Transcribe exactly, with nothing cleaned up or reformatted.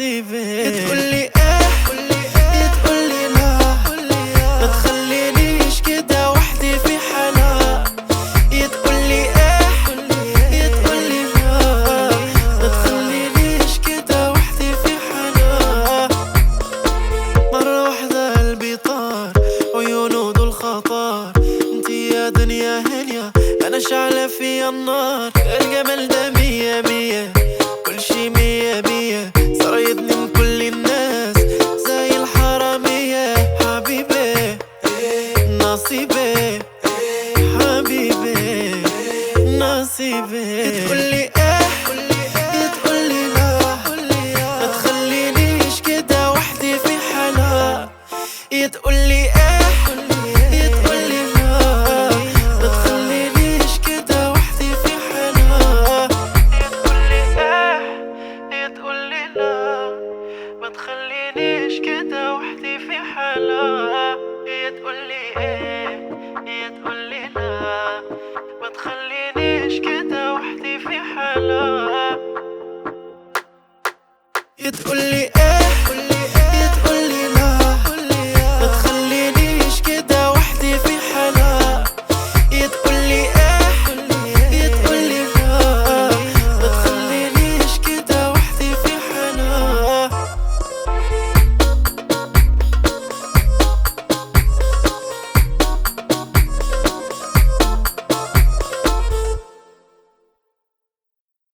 نصيبي. تقولي ايه تقولي لا، ما تخلينيش كده وحدي في حالها. تقولي ايه تقولي لا، ما تخلينيش كده وحدي في حالها. مرة واحدة قلبي طار، عيونه دول خطر. انتي يا دنيا هنيا، انا شعلة فيا النار. الجمال ده مية مية، كل شي مية مية. صرايدني من كل الناس زي الحرامية. حبيبي نصيبي، حبيبي نصيبي. تقولي ايه تقولي لا، ما تخلينيش كده وحدي في حالها. تقولي ايه تقولي لا، ما تخلينيش كده وحدي في حالها. تقولي ايه تقولي لا، ما تخلينيش كده وحدي في حالها. تقولي ايه تقولي لا، ما تخلينيش كده وحدي في حالها. تقولي